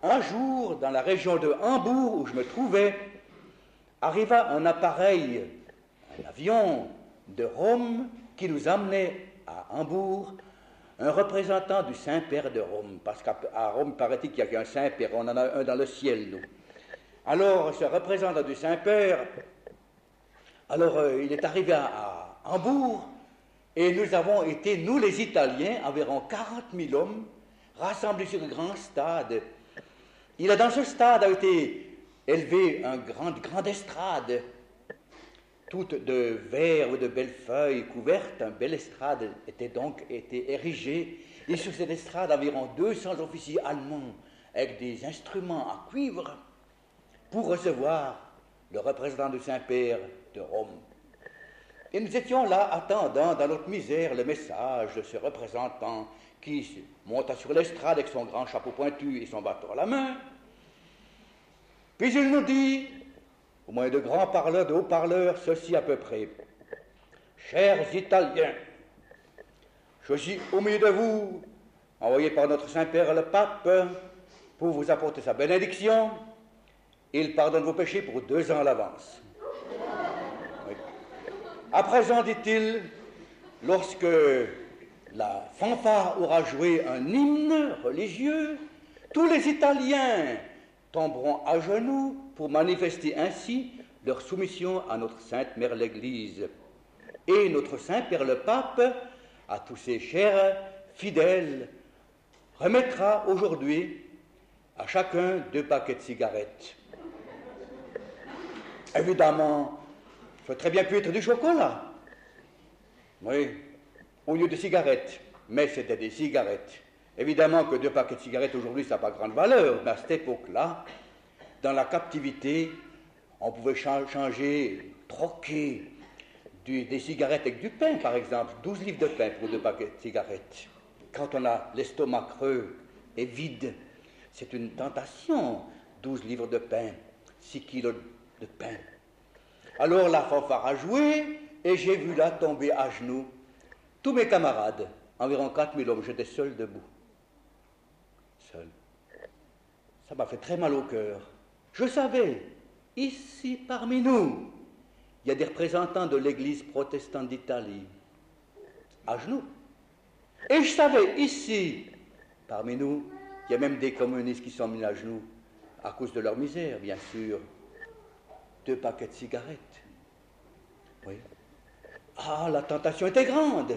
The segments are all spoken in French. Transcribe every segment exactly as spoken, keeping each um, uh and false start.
un jour, dans la région de Hambourg, où je me trouvais, arriva un appareil, un avion de Rome, qui nous amenait à Hambourg, un représentant du Saint-Père de Rome, parce qu'à Rome, paraît-il qu'il y a un Saint-Père, on en a un dans le ciel, nous. Alors, ce représentant du Saint-Père, alors euh, il est arrivé à, à Hambourg, et nous avons été, nous les Italiens, environ quarante mille hommes, rassemblés sur un grand stade. Il a, dans ce stade a été élevé une grande, grande estrade, toute de verre ou de belles feuilles couvertes. Une belle estrade était donc été érigée, et sur cette estrade, environ deux cents officiers allemands, avec des instruments à cuivre, pour recevoir le représentant du Saint-Père de Rome. Et nous étions là, attendant dans notre misère le message de ce représentant qui monta sur l'estrade avec son grand chapeau pointu et son bâton à la main. Puis il nous dit, au moyen de grands parleurs, de haut-parleurs, ceci à peu près. Chers Italiens, je suis au milieu de vous, envoyé par notre Saint-Père le Pape, pour vous apporter sa bénédiction. Il pardonne vos péchés pour deux ans à l'avance. Oui. À présent, dit-il, lorsque la fanfare aura joué un hymne religieux, tous les Italiens tomberont à genoux pour manifester ainsi leur soumission à notre Sainte Mère l'Église. Et notre Saint-Père le Pape, à tous ses chers fidèles, remettra aujourd'hui à chacun deux paquets de cigarettes. Évidemment, ça aurait très bien pu être du chocolat. Oui, au lieu de cigarettes. Mais c'était des cigarettes. Évidemment que deux paquets de cigarettes aujourd'hui, ça n'a pas grande valeur. Mais à cette époque-là, dans la captivité, on pouvait changer, troquer du, des cigarettes avec du pain, par exemple. douze livres de pain pour deux paquets de cigarettes. Quand on a l'estomac creux et vide, c'est une tentation. douze livres de pain, six kilos de pain. Alors la fanfare a joué et j'ai vu là tomber à genoux tous mes camarades, environ quatre mille hommes. J'étais seul debout. Seul. Ça m'a fait très mal au cœur. Je savais, ici parmi nous, il y a des représentants de l'Église protestante d'Italie, à genoux. Et je savais, ici, parmi nous, il y a même des communistes qui sont mis à genoux à cause de leur misère, bien sûr. Deux paquets de cigarettes. Oui. Ah, la tentation était grande.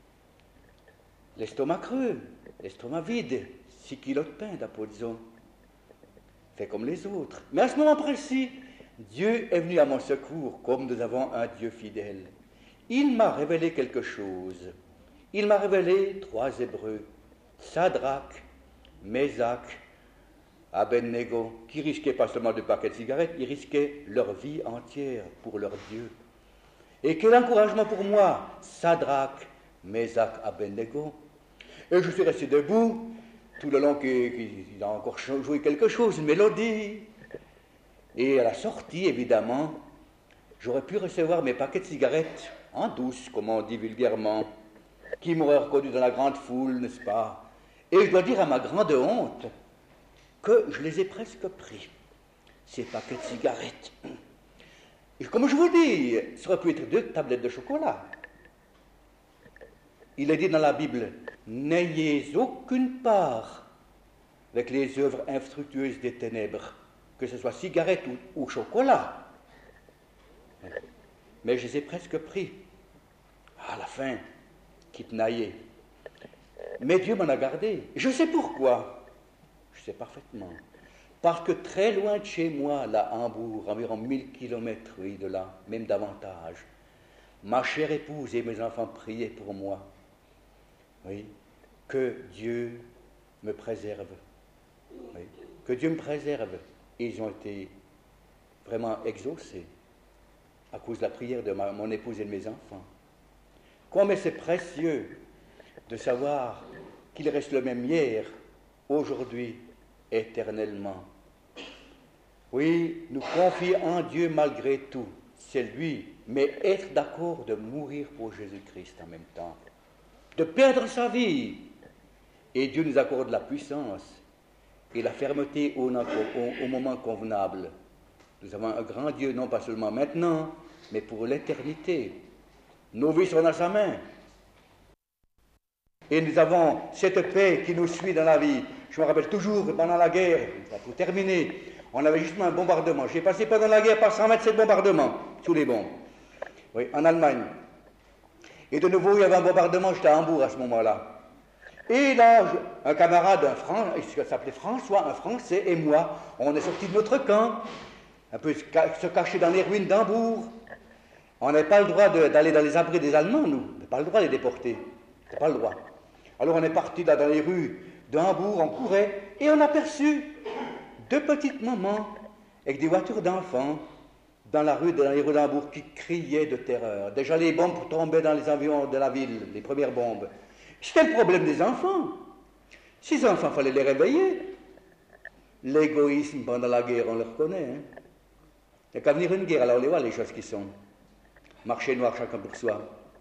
L'estomac creux, l'estomac vide, six kilos de pain d'Apollon. Fait comme les autres. Mais à ce moment précis, Dieu est venu à mon secours, comme nous avons un Dieu fidèle. Il m'a révélé quelque chose. Il m'a révélé trois Hébreux, Sadrach, Mésac, Abednego, qui risquaient pas seulement deux paquets de cigarettes, ils risquaient leur vie entière pour leur Dieu. Et quel encouragement pour moi, Sadrach, Mésac, Abednego. Et je suis resté debout, tout le long qu'il a encore joué quelque chose, une mélodie. Et à la sortie, évidemment, j'aurais pu recevoir mes paquets de cigarettes en douce, comme on dit vulgairement, qui m'auraient reconnu dans la grande foule, n'est-ce pas? Et je dois dire à ma grande honte que je les ai presque pris, ces paquets de cigarettes. Et comme je vous dis, ça aurait pu être deux tablettes de chocolat. Il est dit dans la Bible, n'ayez aucune part avec les œuvres infructueuses des ténèbres, que ce soit cigarette ou, ou chocolat. Mais je les ai presque pris. À la fin, quitte naillé. Mais Dieu m'en a gardé. Je sais pourquoi. Je sais parfaitement. Parce que très loin de chez moi, là, à Hambourg, environ mille kilomètres, oui, de là, même davantage, ma chère épouse et mes enfants priaient pour moi. Oui, que Dieu me préserve. Oui, que Dieu me préserve. Et ils ont été vraiment exaucés à cause de la prière de ma, mon épouse et de mes enfants. Combien c'est précieux de savoir qu'il reste le même hier, aujourd'hui, éternellement. Oui, nous confier en Dieu malgré tout, c'est lui, mais être d'accord de mourir pour Jésus-Christ en même temps, de perdre sa vie. Et Dieu nous accorde la puissance et la fermeté au, au, au moment convenable. Nous avons un grand Dieu, non pas seulement maintenant, mais pour l'éternité. Nos vies sont dans sa main. Et nous avons cette paix qui nous suit dans la vie. Je me rappelle toujours que pendant la guerre, pour terminer, on avait justement un bombardement. J'ai passé pendant la guerre par cent vingt-sept bombardements, sous les bombes. Oui, en Allemagne. Et de nouveau, il y avait un bombardement, j'étais à Hambourg à ce moment-là. Et là, un camarade, un Français, il s'appelait François, un Français, et moi, on est sortis de notre camp, un peu se cacher dans les ruines d'Hambourg. On n'avait pas le droit de, d'aller dans les abris des Allemands, nous. On n'avait pas le droit de les déporter. On n'avait pas le droit. Alors on est parti là dans les rues de Hambourg, on courait, et on a aperçu deux petites mamans avec des voitures d'enfants dans, la rue, dans les rues d'Hambourg qui criaient de terreur. Déjà les bombes tombaient dans les avions de la ville, les premières bombes. C'était le problème des enfants. Ces enfants, il fallait les réveiller. L'égoïsme pendant la guerre, on le reconnaît. Hein. Il n'y a qu'à venir une guerre, alors on les voit les choses qui sont. Marché noir, chacun pour soi.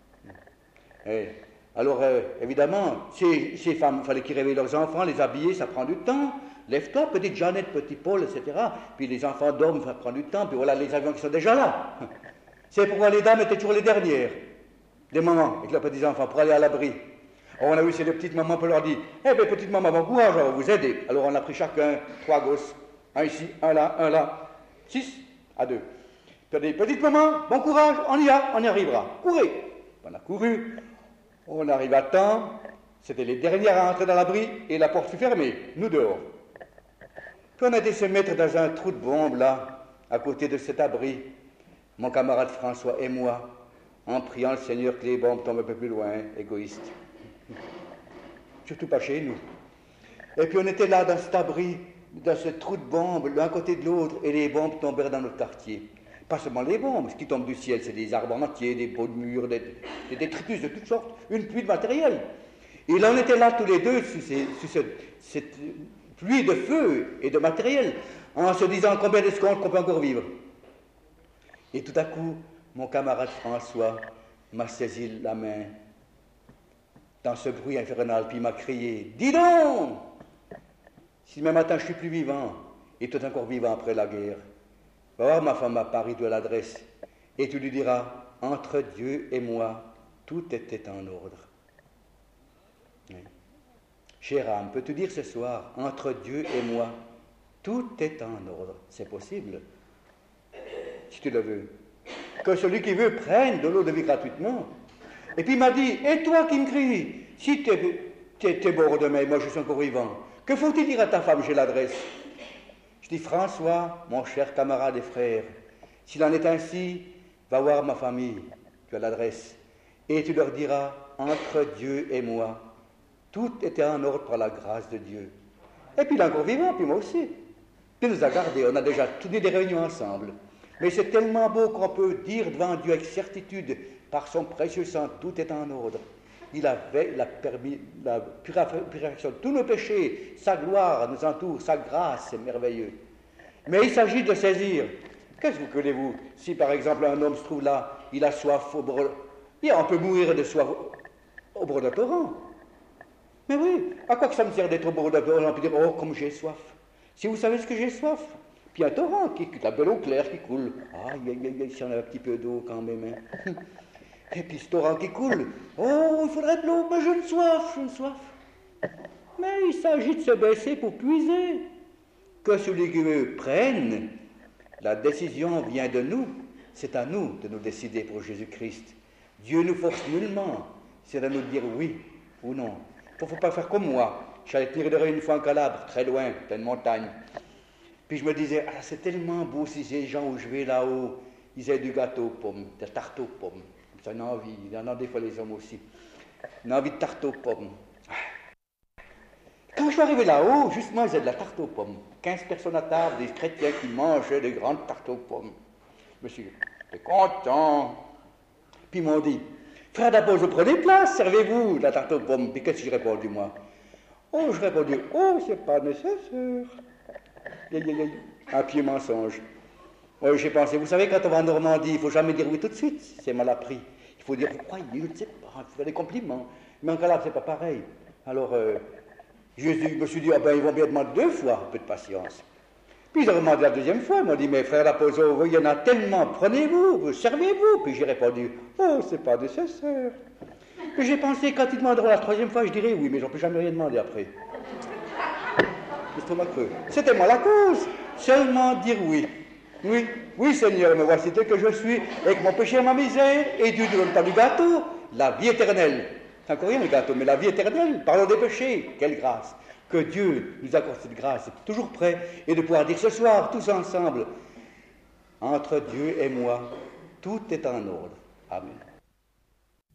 Et alors, euh, évidemment, ces, ces femmes, il fallait qu'ils réveillent leurs enfants, les habiller, ça prend du temps. Lève-toi, petite Jeannette, petit Paul, et cetera. Puis les enfants dorment, ça prend du temps. Puis voilà les avions qui sont déjà là. C'est pourquoi les dames étaient toujours les dernières, des mamans, avec leurs petits-enfants, pour aller à l'abri. Alors, on a vu ces deux petites mamans, on leur dit, eh bien, petite maman, bon courage, on va vous aider. Alors, on a pris chacun trois gosses, un ici, un là, un là, six à deux. Puis on a dit, petite maman, bon courage, on y va, on y arrivera. Courez. On a couru. On arrive à temps, c'était les dernières à entrer dans l'abri et la porte fut fermée, nous dehors. Puis on a été se mettre dans un trou de bombe là, à côté de cet abri, mon camarade François et moi, en priant le Seigneur que les bombes tombent un peu plus loin, égoïste. Surtout pas chez nous. Et puis on était là dans cet abri, dans ce trou de bombe, l'un côté de l'autre, et les bombes tombèrent dans notre quartier. Pas seulement les bombes, ce qui tombe du ciel, c'est des arbres entiers, des pots de murs, des, des détritus de toutes sortes, une pluie de matériel. Et là, on était là tous les deux, sous, ces, sous ce, cette pluie de feu et de matériel, en se disant combien de secondes qu'on peut encore vivre. Et tout à coup, mon camarade François m'a saisi la main dans ce bruit infernal, puis il m'a crié « Dis donc, si demain matin je suis plus vivant, et tout encore vivant après la guerre, va voir ma femme à Paris de l'adresse, et tu lui diras, entre Dieu et moi, tout était en ordre. Oui. Chère âme, peux-tu dire ce soir, entre Dieu et moi, tout est en ordre. C'est possible, si tu le veux. Que celui qui veut prenne de l'eau de vie gratuitement. Et puis il m'a dit, et toi qui me cries, si tu es mort demain, moi je suis encore vivant, que faut-il dire à ta femme, j'ai l'adresse? Je dis, François, mon cher camarade et frère, s'il en est ainsi, va voir ma famille, tu as l'adresse, et tu leur diras, entre Dieu et moi, tout était en ordre par la grâce de Dieu. Et puis il est encore vivant, puis moi aussi. Il nous a gardés, on a déjà tenu des réunions ensemble. Mais c'est tellement beau qu'on peut dire devant Dieu avec certitude, par son précieux sang, tout est en ordre. Il avait la, permis, la purification de tous nos péchés, sa gloire nous entoure, sa grâce, c'est merveilleux. Mais il s'agit de saisir. Qu'est-ce que vous voulez-vous? Si par exemple un homme se trouve là, il a soif au bord, bien, on peut mourir de soif au bord d'un torrent. Mais oui, à quoi que ça me sert d'être au bord d'un torrent? On peut dire, oh, comme j'ai soif. Si vous savez ce que j'ai soif, puis un torrent, qui, la de l'eau claire qui coule. Ah, aïe, aïe, aïe, si on a un petit peu d'eau quand même. Hein. Et puis ce torrent qui coule. Oh, il faudrait de l'eau, mais j'ai une soif, j'ai une soif. Mais il s'agit de se baisser pour puiser. Que celui qui veut prenne, la décision vient de nous. C'est à nous de nous décider pour Jésus-Christ. Dieu nous force nullement. C'est à nous de dire oui ou non. Il ne faut pas faire comme moi. J'allais tirer une fois en Calabre, très loin, pleine montagne. Puis je me disais, ah, c'est tellement beau si ces gens où je vais là-haut, ils aient du gâteau aux pommes, de la tarte aux pommes. Ça a une envie, il y en a des fois les hommes aussi. Une envie de tarte aux pommes. Quand je suis arrivé là-haut, justement, ils avaient de la tarte aux pommes. quinze personnes à table, des chrétiens qui mangeaient des grandes tartes aux pommes. Je me suis dit, content. Puis ils m'ont dit, frère d'abord, je prenais place, servez-vous la tarte aux pommes. Puis qu'est-ce que j'ai répondu, moi? Oh, je répondis, oh, c'est pas nécessaire. Un pied mensonge. Oui, j'ai pensé, vous savez, quand on va en Normandie, il ne faut jamais dire oui tout de suite, c'est mal appris. Il faut dire, vous croyez, je ne sais pas, il faut faire des compliments. Mais en Calabre, ce n'est pas pareil. Alors, euh, Jésus, je me suis dit, ah ben, ils vont bien demander deux fois, un peu de patience. Puis ils ont demandé la deuxième fois, ils m'ont dit, mais frère l'apôtre, il y en a tellement, prenez-vous, servez-vous. Puis j'ai répondu, oh, c'est pas nécessaire. Puis j'ai pensé, quand ils demanderont la troisième fois, je dirais oui, mais j'en peux jamais rien demander après. L'estomac creux. C'était moi la cause, seulement dire oui. Oui, oui Seigneur, me voici tel que je suis, et que mon péché est ma misère, et Dieu donne pas du gâteau, la vie éternelle. C'est encore rien le gâteau, mais la vie éternelle, parlons des péchés, quelle grâce. Que Dieu nous accorde cette grâce, toujours prêt, et de pouvoir dire ce soir, tous ensemble, entre Dieu et moi, tout est en ordre. Amen.